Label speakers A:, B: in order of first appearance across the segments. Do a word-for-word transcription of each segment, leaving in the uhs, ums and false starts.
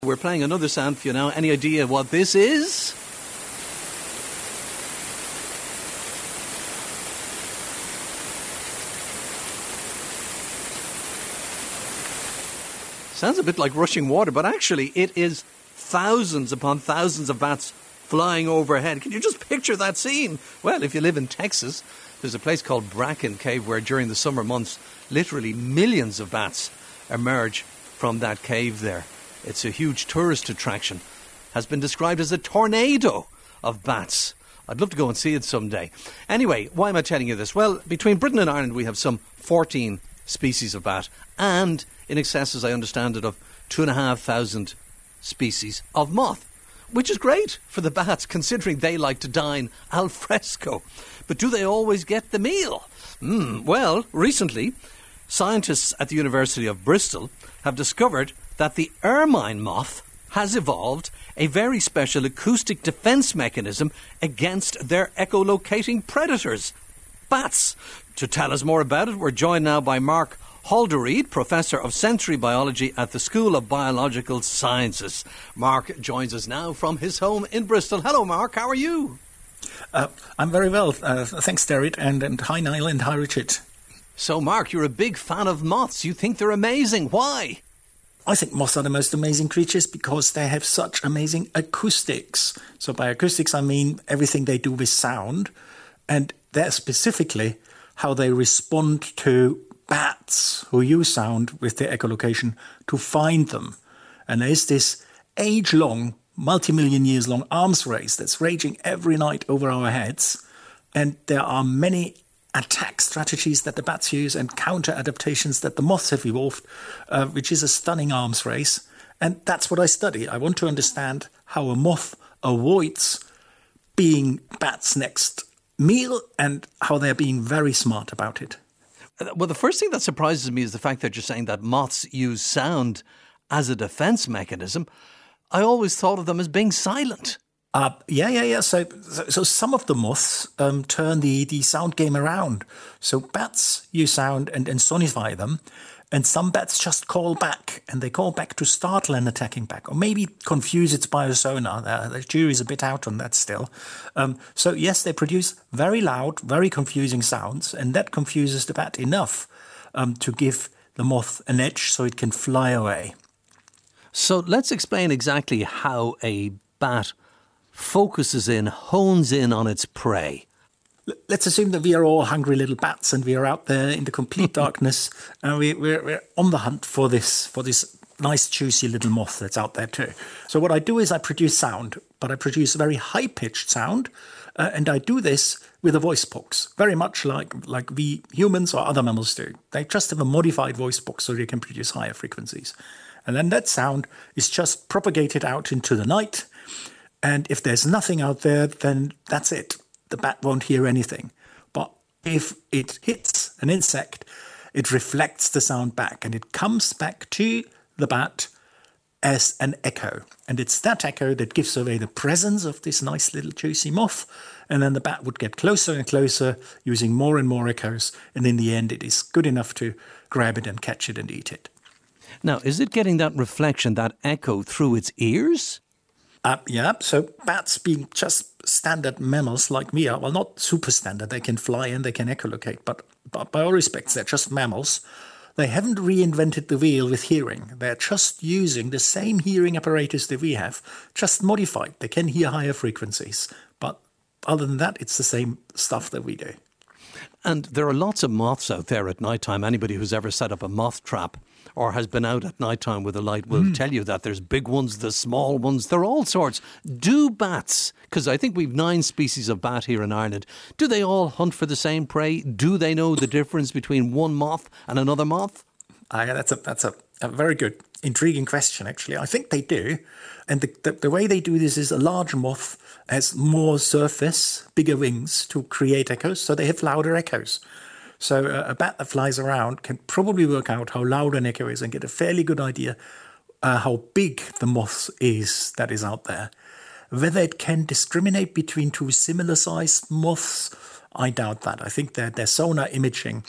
A: We're playing another sound for you now. Any idea what this is? Sounds a bit like rushing water, but actually it is thousands upon thousands of bats flying overhead. Can you just picture that scene? Well, if you live in Texas, there's a place called Bracken Cave where during the summer months, literally millions of bats emerge from that cave there. It's a huge tourist attraction. Has been described as a tornado of bats. I'd love to go and see it someday. Anyway, why am I telling you this? Well, between Britain and Ireland we have some fourteen species of bat and in excess, as I understand it, of two and a half thousand species of moth, which is great for the bats considering they like to dine al fresco. But do they always get the meal? Mm, well, recently, scientists at the University of Bristol have discovered that the ermine moth has evolved a very special acoustic defence mechanism against their echolocating predators, bats. To tell us more about it, we're joined now by Mark Halderreid, Professor of Sensory Biology at the School of Biological Sciences. Mark joins us now from his home in Bristol. Hello, Mark. How are you?
B: Uh, I'm very well. Uh, thanks, Derek. And, and hi, Niall, and hi, Richard.
A: So, Mark, you're a big fan of moths. You think they're amazing. Why?
B: I think moths are the most amazing creatures because they have such amazing acoustics. So by acoustics, I mean everything they do with sound. And they're specifically how they respond to bats who use sound with their echolocation to find them. And there's this age-long, multi-million years long arms race that's raging every night over our heads. And there are many attack strategies that the bats use and counter-adaptations that the moths have evolved, uh, which is a stunning arms race. And that's what I study. I want to understand how a moth avoids being bats' next meal and how they're being very smart about it.
A: Well, the first thing that surprises me is the fact that you're saying that moths use sound as a defence mechanism. I always thought of them as being silent.
B: Uh, yeah, yeah, yeah. So, so, so some of the moths um, turn the, the sound game around. So bats use sound and, and sonify them. And some bats just call back, and they call back to startle an attacking back, or maybe confuse its biosonar. Uh, the jury's a bit out on that still. Um, so yes, they produce very loud, very confusing sounds, and that confuses the bat enough um, to give the moth an edge so it can fly away.
A: So let's explain exactly how a bat focuses in, hones in on its prey.
B: Let's assume that we are all hungry little bats and we are out there in the complete darkness and we, we're, we're on the hunt for this for this nice juicy little moth that's out there too. So what I do is I produce sound, but I produce very high-pitched sound uh, and I do this with a voice box, very much like, like we humans or other mammals do. They just have a modified voice box so they can produce higher frequencies. And then that sound is just propagated out into the night. And if there's nothing out there, then that's it. The bat won't hear anything. But if it hits an insect, it reflects the sound back and it comes back to the bat as an echo. And it's that echo that gives away the presence of this nice little juicy moth. And then the bat would get closer and closer using more and more echoes. And in the end, it is good enough to grab it and catch it and eat it.
A: Now, is it getting that reflection, that echo through its ears?
B: Uh, yeah, so bats being just standard mammals like we are, well, not super standard, they can fly and they can echolocate, but, but by all respects, they're just mammals. They haven't reinvented the wheel with hearing. They're just using the same hearing apparatus that we have, just modified. They can hear higher frequencies, but other than that, it's the same stuff that we do.
A: And there are lots of moths out there at night time. Anybody who's ever set up a moth trap or has been out at night time with a light will mm. tell you that there's big ones, the small ones, they're all sorts. Do bats, because I think we've nine species of bat here in Ireland, do they all hunt for the same prey? Do they know the difference between one moth and another moth?
B: Uh, that's a that's a, a very good, intriguing question, actually. I think they do. And the, the, the way they do this is a large moth has more surface, bigger wings to create echoes, so they have louder echoes. So uh, a bat that flies around can probably work out how loud an echo is and get a fairly good idea uh, how big the moth is that is out there. Whether it can discriminate between two similar-sized moths, I doubt that. I think that their sonar imaging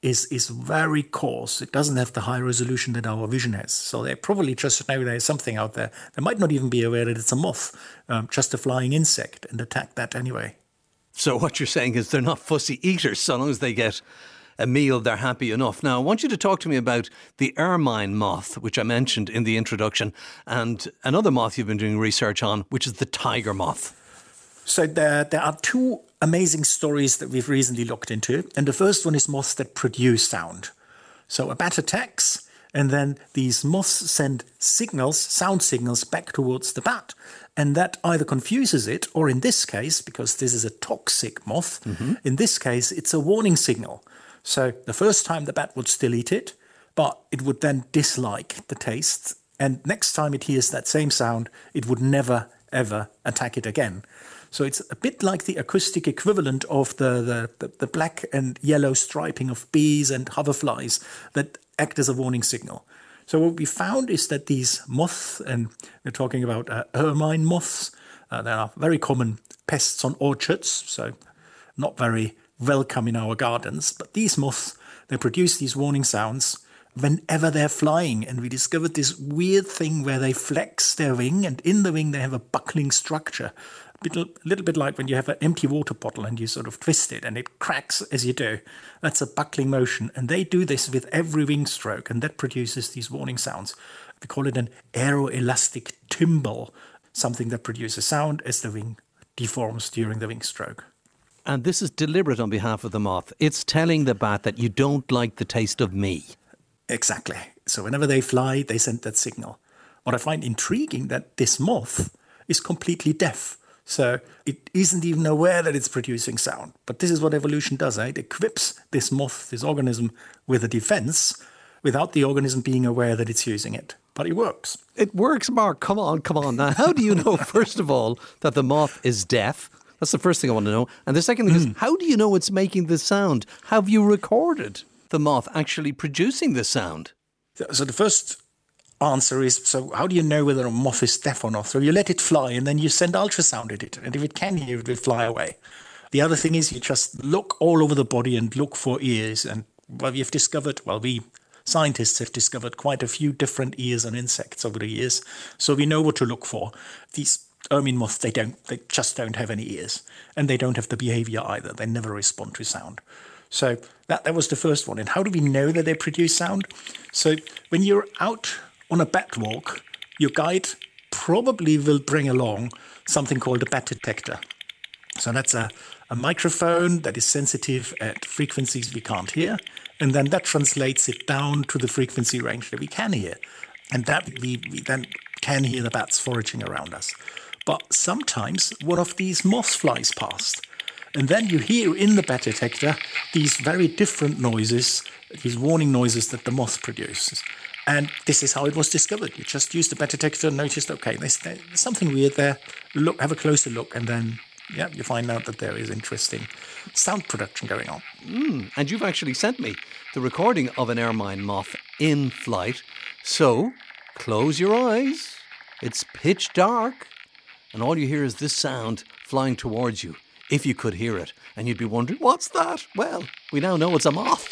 B: is, is very coarse. It doesn't have the high resolution that our vision has. So they probably just know there's something out there. They might not even be aware that it's a moth, um, just a flying insect, and attack that anyway.
A: So what you're saying is they're not fussy eaters. So long as they get a meal, they're happy enough. Now, I want you to talk to me about the ermine moth, which I mentioned in the introduction, and another moth you've been doing research on, which is the tiger moth.
B: So there, there are two amazing stories that we've recently looked into. And the first one is moths that produce sound. So a bat attacks, and then these moths send signals, sound signals, back towards the bat. And that either confuses it, or in this case, because this is a toxic moth, mm-hmm. in this case, it's a warning signal. So the first time the bat would still eat it, but it would then dislike the taste. And next time it hears that same sound, it would never, ever attack it again. So it's a bit like the acoustic equivalent of the, the, the, the black and yellow striping of bees and hoverflies that act as a warning signal. So what we found is that these moths, and we're talking about uh, ermine moths, uh, they are very common pests on orchards, so not very welcome in our gardens. But these moths, they produce these warning sounds whenever they're flying. And we discovered this weird thing where they flex their wing, and in the wing they have a buckling structure. A little, a little bit like when you have an empty water bottle and you sort of twist it and it cracks as you do. That's a buckling motion. And they do this with every wing stroke, and that produces these warning sounds. We call it an aeroelastic timbre, something that produces sound as the wing deforms during the wing stroke.
A: And this is deliberate on behalf of the moth. It's telling the bat that you don't like the taste of me.
B: Exactly. So whenever they fly, they send that signal. What I find intriguing that this moth is completely deaf. So it isn't even aware that it's producing sound. But this is what evolution does, eh? It equips this moth, this organism, with a defense without the organism being aware that it's using it. But it works.
A: It works, Mark. Come on, come on. Now, how do you know, first of all, that the moth is deaf? That's the first thing I want to know. And the second thing mm. is, how do you know it's making the sound? Have you recorded the moth actually producing the sound?
B: So the first answer is, so how do you know whether a moth is deaf or not? So you let it fly and then you send ultrasound at it. And if it can hear it, will fly away. The other thing is you just look all over the body and look for ears. And well, we've discovered, well, we scientists have discovered quite a few different ears on insects over the years. So we know what to look for. These ermine moths, they don't, they just don't have any ears. And they don't have the behavior either. They never respond to sound. So that, that was the first one. And how do we know that they produce sound? So when you're out on a bat walk, your guide probably will bring along something called a bat detector. So that's a, a microphone that is sensitive at frequencies we can't hear, and then that translates it down to the frequency range that we can hear. And that we, we then can hear the bats foraging around us. But sometimes one of these moths flies past, and then you hear in the bat detector these very different noises, these warning noises that the moth produces. And this is how it was discovered. You just used the bat detector and noticed, okay, there's, there's something weird there. Look, have a closer look, and then, yeah, you find out that there is interesting sound production going on.
A: Mm, and you've actually sent me the recording of an ermine moth in flight. So, close your eyes. It's pitch dark. And all you hear is this sound flying towards you, if you could hear it. And you'd be wondering, what's that? Well, we now know it's a moth.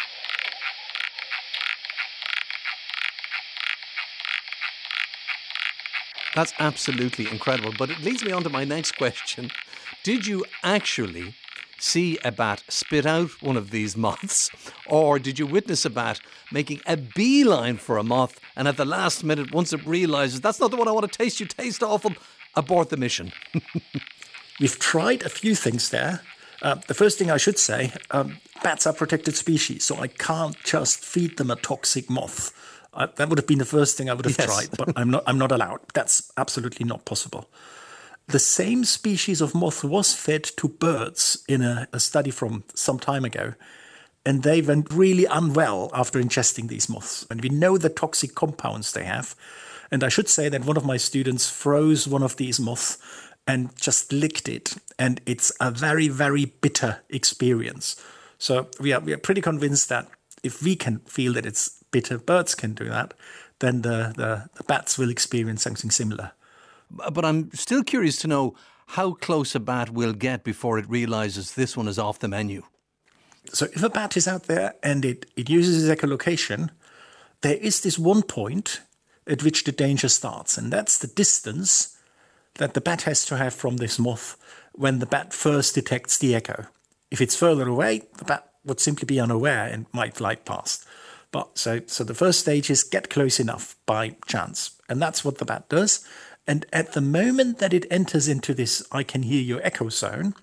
A: That's absolutely incredible. But it leads me on to my next question. Did you actually see a bat spit out one of these moths? Or did you witness a bat making a beeline for a moth, and at the last minute, once it realises, that's not the one I want to taste, you taste awful, abort the mission?
B: We've tried a few things there. Uh, the first thing I should say, um, bats are protected species, so I can't just feed them a toxic moth. Uh, that would have been the first thing I would have yes. tried, but I'm not I'm not allowed. That's absolutely not possible. The same species of moth was fed to birds in a, a study from some time ago, and they went really unwell after ingesting these moths. And we know the toxic compounds they have. And I should say that one of my students froze one of these moths and just licked it. And it's a very, very bitter experience. So we are we are pretty convinced that if we can feel that it's bitter, birds can do that, then the, the, the bats will experience something similar.
A: But I'm still curious to know how close a bat will get before it realises this one is off the menu.
B: So if a bat is out there and it, it uses its echolocation, there is this one point at which the danger starts, and that's the distance that the bat has to have from this moth when the bat first detects the echo. If it's further away, the bat would simply be unaware and might fly past. But so, so the first stage is get close enough by chance, and that's what the bat does. And at the moment that it enters into this I can hear your echo zone,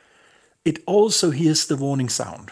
B: it also hears the warning sound.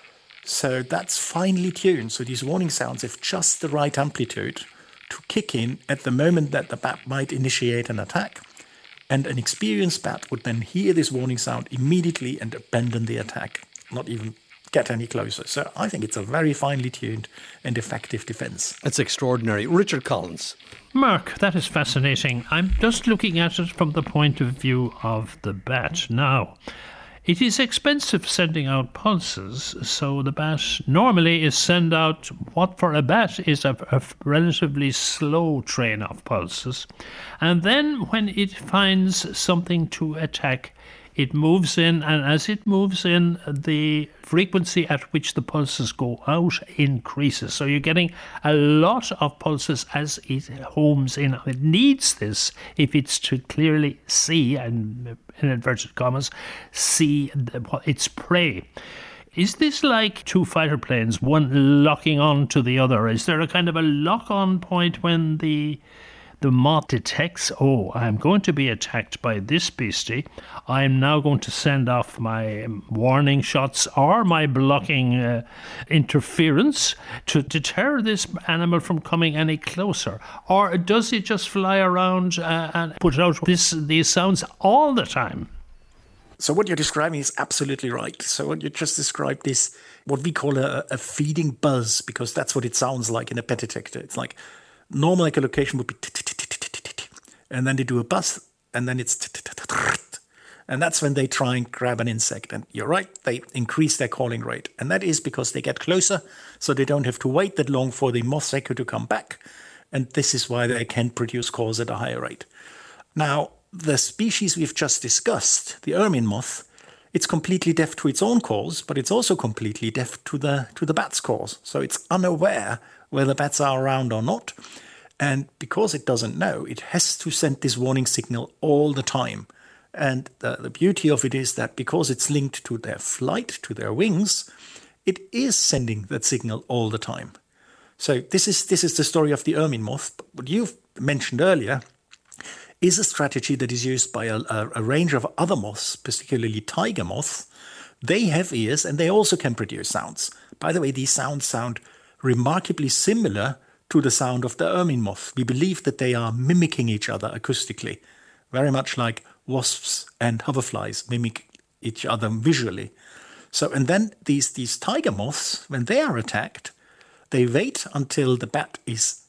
B: So that's finely tuned. So these warning sounds have just the right amplitude to kick in at the moment that the bat might initiate an attack. And an experienced bat would then hear this warning sound immediately and abandon the attack, not even get any closer. So I think it's a very finely tuned and effective defense.
A: That's extraordinary. Richard Collins.
C: Mark, that is fascinating. I'm just looking at it from the point of view of the bat. Now, it is expensive sending out pulses, so the bat normally is send out what for a bat is a, a relatively slow train of pulses. And then when it finds something to attack, it moves in, and as it moves in, the frequency at which the pulses go out increases. So you're getting a lot of pulses as it homes in. It needs this if it's to clearly see, and in inverted commas, see the, its prey. Is this like two fighter planes, one locking on to the other? Is there a kind of a lock-on point when the the moth detects, oh, I'm going to be attacked by this beastie, I'm now going to send off my warning shots or my blocking uh, interference to deter this animal from coming any closer? Or does it just fly around uh, and put out this these sounds all the time?
B: So what you're describing is absolutely right. So what you just described is what we call a, a feeding buzz, because that's what it sounds like in a pet detector. It's like normal echolocation would be and then they do a buzz, and then it's and that's when they try and grab an insect. And you're right, they increase their calling rate. And that is because they get closer, so they don't have to wait that long for the moth's echo to come back. And this is why they can produce calls at a higher rate. Now, the species we've just discussed, the ermine moth, it's completely deaf to its own calls, but it's also completely deaf to the to the bat's calls. So it's unaware whether bats are around or not. And because it doesn't know, it has to send this warning signal all the time. And the, the beauty of it is that because it's linked to their flight, to their wings, it is sending that signal all the time. So this is this is the story of the ermine moth. But what you've mentioned earlier is a strategy that is used by a, a, a range of other moths, particularly tiger moths. They have ears and they also can produce sounds. By the way, these sounds sound remarkably similar to the sound of the ermine moth. We believe that they are mimicking each other acoustically, very much like wasps and hoverflies mimic each other visually. So, and then these, these tiger moths, when they are attacked, they wait until the bat is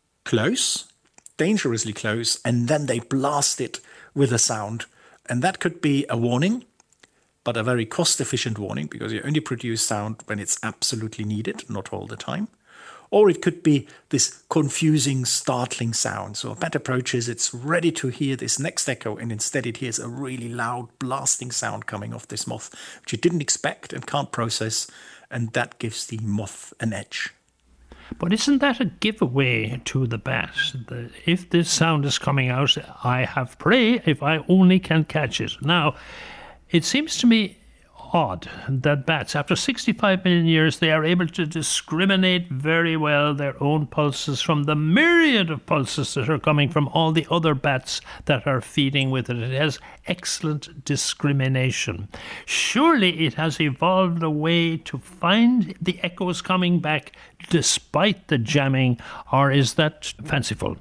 B: close, dangerously close, and then they blast it with a sound. And that could be a warning, but a very cost-efficient warning, because you only produce sound when it's absolutely needed, not all the time. Or it could be this confusing, startling sound. So a bat approaches, it's ready to hear this next echo, and instead it hears a really loud, blasting sound coming off this moth, which it didn't expect and can't process, and that gives the moth an edge.
C: But isn't that a giveaway to the bat? The, if this sound is coming out, I have prey if I only can catch it. Now, it seems to me odd that bats, after sixty-five million years, they are able to discriminate very well their own pulses from the myriad of pulses that are coming from all the other bats that are feeding with it. It has excellent discrimination. Surely it has evolved a way to find the echoes coming back despite the jamming, or is that fanciful?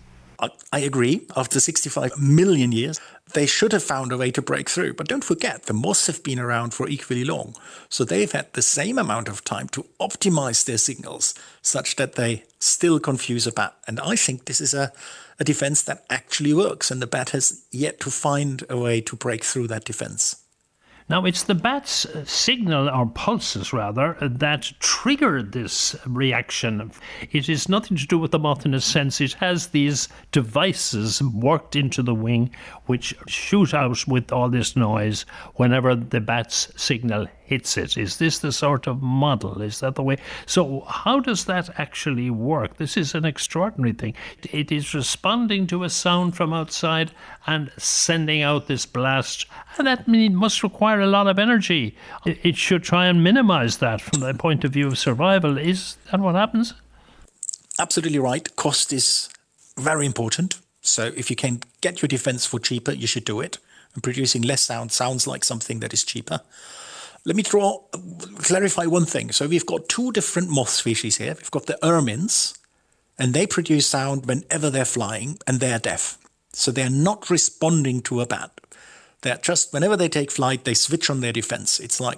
B: I agree. After sixty-five million years, they should have found a way to break through. But don't forget, the moths have been around for equally long. So they've had the same amount of time to optimize their signals such that they still confuse a bat. And I think this is a, a defense that actually works. And the bat has yet to find a way to break through that defense.
C: Now, it's the bat's signal, or pulses rather, that trigger this reaction. It is nothing to do with the moth in a sense. It has these devices worked into the wing which shoot out with all this noise whenever the bat's signal hits it. Is this the sort of model? Is that the way? So how does that actually work? This is an extraordinary thing. It is responding to a sound from outside and sending out this blast, and that mean, must require a lot of energy. It should try and minimize that from the point of view of survival. Is that what happens?
B: Absolutely right. Cost is very important. So if you can get your defense for cheaper, you should do it. And producing less sound sounds like something that is cheaper. Let me draw, clarify one thing. So we've got two different moth species here. We've got the ermines, and they produce sound whenever they're flying, and they're deaf. So they're not responding to a bat. They're just, whenever they take flight, they switch on their defense. It's like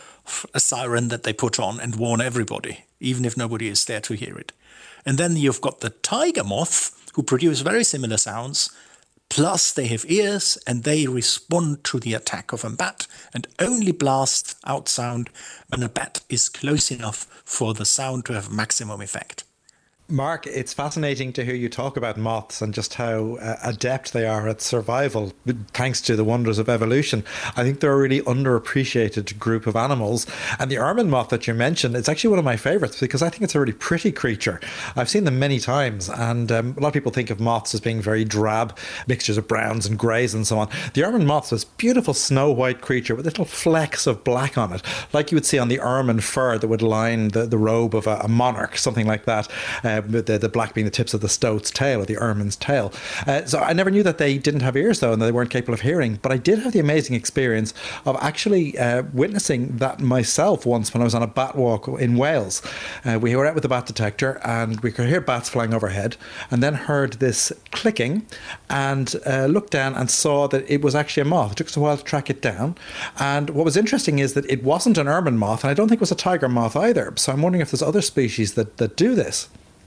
B: a siren that they put on and warn everybody, even if nobody is there to hear it. And then you've got the tiger moth, who produce very similar sounds, plus they have ears and they respond to the attack of a bat and only blast out sound when a bat is close enough for the sound to have maximum effect.
D: Mark, it's fascinating to hear you talk about moths and just how uh, adept they are at survival, thanks to the wonders of evolution. I think they're a really underappreciated group of animals. And the ermine moth that you mentioned, it's actually one of my favourites because I think it's a really pretty creature. I've seen them many times, and um, a lot of people think of moths as being very drab, mixtures of browns and greys and so on. The ermine moth is this beautiful snow-white creature with little flecks of black on it, like you would see on the ermine fur that would line the, the robe of a, a monarch, something like that. Uh, with the, the black being the tips of the stoat's tail, or the ermine's tail. Uh, so I never knew that they didn't have ears, though, and that they weren't capable of hearing. But I did have the amazing experience of actually uh, witnessing that myself once when I was on a bat walk in Wales. Uh, we were out with the bat detector, and we could hear bats flying overhead, and then heard this clicking, and uh, looked down and saw that it was actually a moth. It took us a while to track it down. And what was interesting is that it wasn't an ermine moth, and I don't think it was a tiger moth either. So I'm wondering if there's other species that, that do this.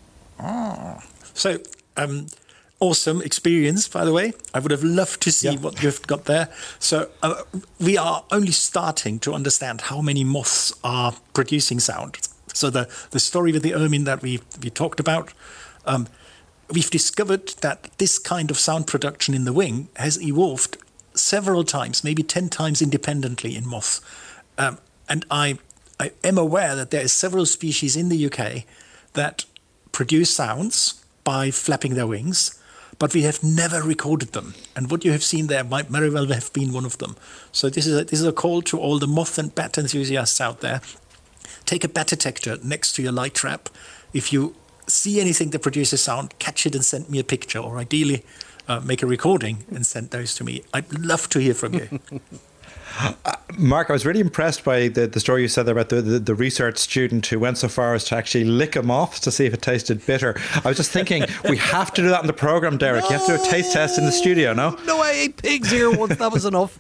B: Ah. So, um, awesome experience, by the way. I would have loved to see yeah. what you've got there. So, uh, we are only starting to understand how many moths are producing sound. So, the, the story with the ermine that we we talked about, um, we've discovered that this kind of sound production in the wing has evolved several times, maybe ten times independently in moths. Um, and I, I am aware that there are several species in the U K that produce sounds by flapping their wings, but we have never recorded them. And what you have seen there might very well have been one of them. So this is a, this is a call to all the moth and bat enthusiasts out there. Take a bat detector next to your light trap. If you see anything that produces sound, catch it and send me a picture, or ideally uh, make a recording and send those to me. I'd love to hear from you.
D: Uh, Mark, I was really impressed by the, the story you said there about the, the, the research student who went so far as to actually lick a moth to see if it tasted bitter. I was just thinking, we have to do that in the programme, Derek. No. You have to do a taste test in the studio, no?
A: No, I ate pigs here once. That was enough.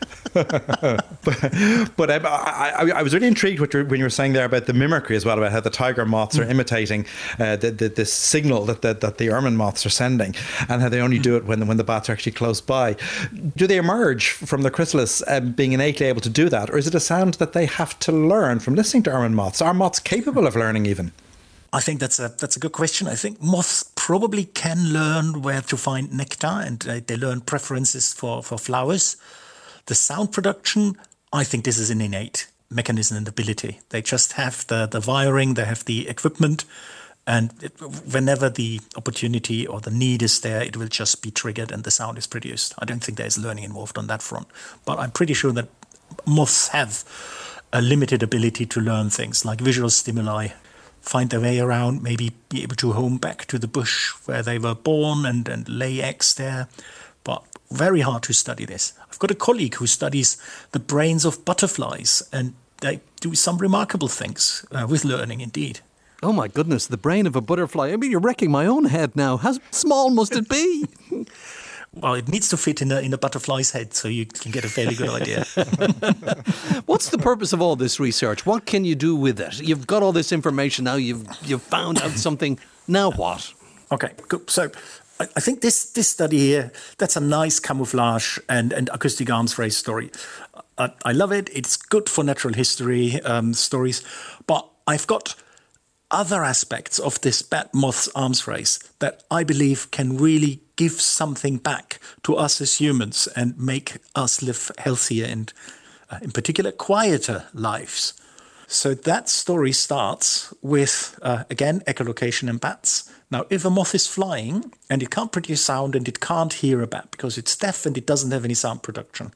D: but but um, I, I, I was really intrigued what when you were saying there about the mimicry as well, about how the tiger moths are imitating uh, the, the, this signal that the, that the ermine moths are sending, and how they only do it when, when the bats are actually close by. Do they emerge from the chrysalis um, being innately able to do that, or is it a sound that they have to learn from listening to ermine moths? Are moths capable of learning even?
B: I think that's a that's a good question. I think moths probably can learn where to find nectar, and uh, they learn preferences for, for flowers. The sound production, I think this is an innate mechanism and ability. They just have the, the wiring, they have the equipment, and it, whenever the opportunity or the need is there, it will just be triggered and the sound is produced. I don't think there's learning involved on that front. But I'm pretty sure that moths have a limited ability to learn things like visual stimuli, find their way around, maybe be able to home back to the bush where they were born and, and lay eggs there. But very hard to study this. I've got a colleague who studies the brains of butterflies, and they do some remarkable things uh, with learning indeed.
A: Oh my goodness, the brain of a butterfly. I mean, you're wrecking my own head now. How small must it be?
B: Well, it needs to fit in a, in a butterfly's head, so you can get a fairly good idea.
A: What's the purpose of all this research? What can you do with it? You've got all this information now. You've you've found out something. Now what?
B: Okay, good. So I, I think this this study here, that's a nice camouflage and, and acoustic arms race story. I, I love it. It's good for natural history um, stories. But I've got other aspects of this bat-moth's arms race that I believe can really give something back to us as humans and make us live healthier and, uh, in particular, quieter lives. So that story starts with, uh, again, echolocation and bats. Now, if a moth is flying and it can't produce sound and it can't hear a bat because it's deaf and it doesn't have any sound production,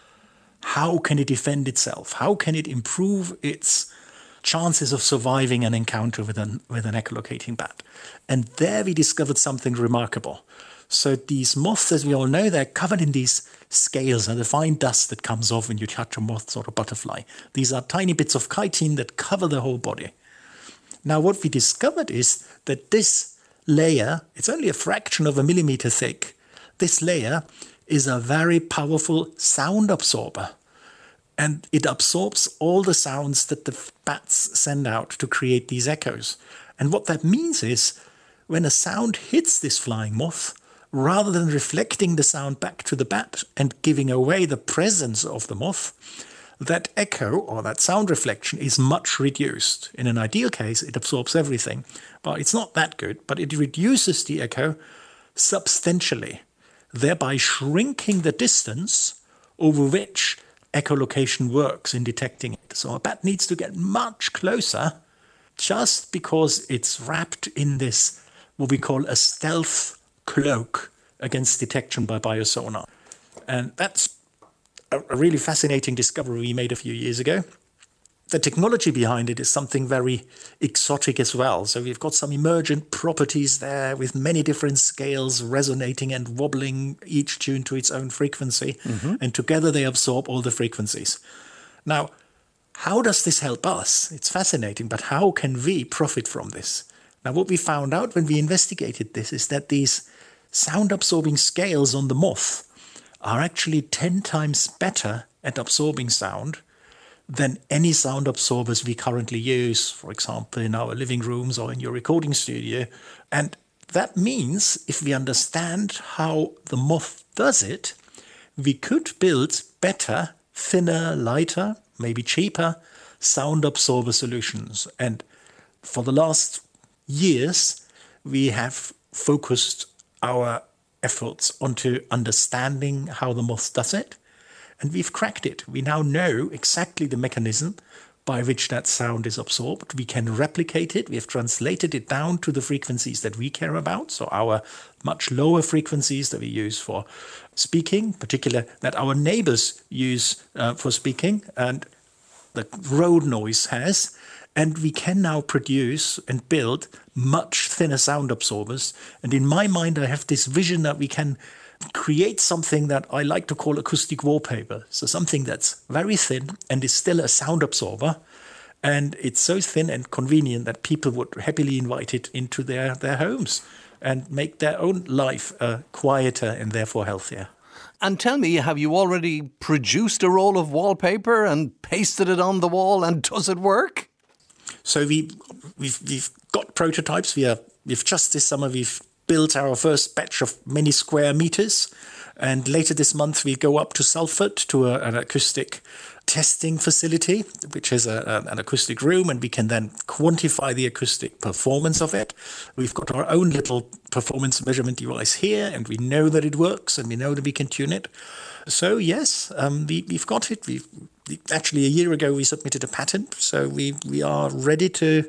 B: how can it defend itself? How can it improve its chances of surviving an encounter with an, with an echolocating bat? And there we discovered something remarkable. So these moths, as we all know, they're covered in these scales and the fine dust that comes off when you touch a moth or a butterfly. These are tiny bits of chitin that cover the whole body. Now, what we discovered is that this layer, it's only a fraction of a millimeter thick. This layer is a very powerful sound absorber. And it absorbs all the sounds that the bats send out to create these echoes. And what that means is when a sound hits this flying moth, rather than reflecting the sound back to the bat and giving away the presence of the moth, that echo or that sound reflection is much reduced. In an ideal case, it absorbs everything, but it's not that good, but it reduces the echo substantially, thereby shrinking the distance over which echolocation works in detecting it. So a bat needs to get much closer just because it's wrapped in this, what we call a stealth cloak against detection by biosonar. And that's a, a really fascinating discovery we made a few years ago. The technology behind it is something very exotic as well. So we've got some emergent properties there with many different scales resonating and wobbling, each tuned to its own frequency. Mm-hmm. And together they absorb all the frequencies. Now, how does this help us? It's fascinating, but how can we profit from this? Now, what we found out when we investigated this is that these sound-absorbing scales on the moth are actually ten times better at absorbing sound than any sound absorbers we currently use, for example, in our living rooms or in your recording studio. And that means if we understand how the moth does it, we could build better, thinner, lighter, maybe cheaper sound absorber solutions. And for the last years, we have focused our efforts onto understanding how the moth does it, and we've cracked it. We now know exactly the mechanism by which that sound is absorbed. We can replicate it. We have translated it down to the frequencies that we care about, so our much lower frequencies that we use for speaking, particularly that our neighbors use uh, for speaking, and the road noise has. And we can now produce and build much thinner sound absorbers. And in my mind, I have this vision that we can create something that I like to call acoustic wallpaper. So something that's very thin and is still a sound absorber. And it's so thin and convenient that people would happily invite it into their, their homes and make their own life uh, quieter and therefore healthier.
A: And tell me, have you already produced a roll of wallpaper and pasted it on the wall, and does it work?
B: So we, we've, we've got prototypes. We are, we've just this summer, we've built our first batch of many square meters. And later this month, we go up to Salford to a, an acoustic testing facility, which is a, a, an acoustic room, and we can then quantify the acoustic performance of it. We've got our own little performance measurement device here, and we know that it works, and we know that we can tune it. So yes, um, we, we've got it. We've Actually, a year ago, we submitted a patent, so we, we are ready to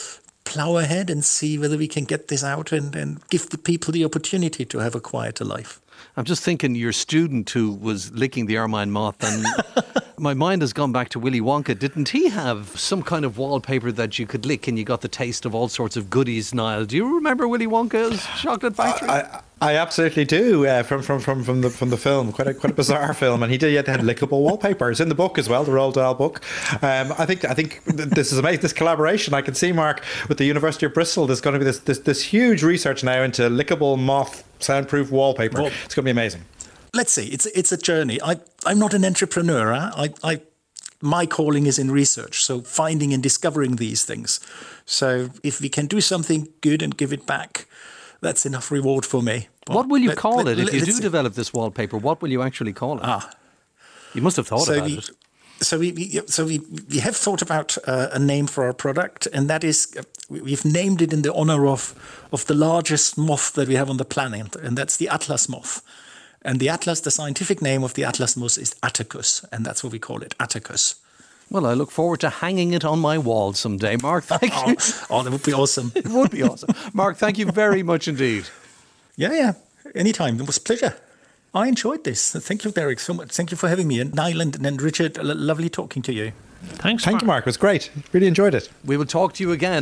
B: plow ahead and see whether we can get this out and, and give the people the opportunity to have a quieter life.
A: I'm just thinking your student who was licking the ermine moth, and my mind has gone back to Willy Wonka. Didn't he have some kind of wallpaper that you could lick and you got the taste of all sorts of goodies, Niall? Do you remember Willy Wonka's chocolate factory?
D: I, I, I absolutely do, uh, from, from, from, from, the, from the film. Quite a, quite a bizarre film. And he did, he had lickable wallpaper. It's in the book as well, the Roald Dahl book. Um, I think I think this is amazing, this collaboration. I can see, Mark, with the University of Bristol, there's going to be this, this, this huge research now into lickable moth soundproof wallpaper. Well, it's going to be amazing.
B: Let's see. It's it's a journey. I, I'm not an entrepreneur. Huh? I, I my calling is in research, so finding and discovering these things. So if we can do something good and give it back, that's enough reward for me. Well,
A: what will you
B: let,
A: call
B: let,
A: it? If
B: let,
A: you do
B: see.
A: develop this wallpaper, what will you actually call it?
B: Ah,
A: You must have thought
B: so
A: about
B: we,
A: it.
B: So we, we so we, we have thought about uh, a name for our product, and that is uh, we've named it in the honor of of the largest moth that we have on the planet, and that's the Atlas moth. And the Atlas, the scientific name of the Atlas moth is Attacus, and that's what we call it, Attacus.
A: Well, I look forward to hanging it on my wall someday, Mark. Thank
B: oh,
A: you.
B: Oh, that would be awesome.
A: It would be awesome. Mark, thank you very much indeed.
B: Yeah, yeah. Anytime. It was a pleasure. I enjoyed this. Thank you, Derek, so much. Thank you for having me. And Nyland and Richard, lovely talking to you.
C: Thanks,
D: Thank
C: Mark.
D: you, Mark. It was great. Really enjoyed it.
A: We will talk to you again.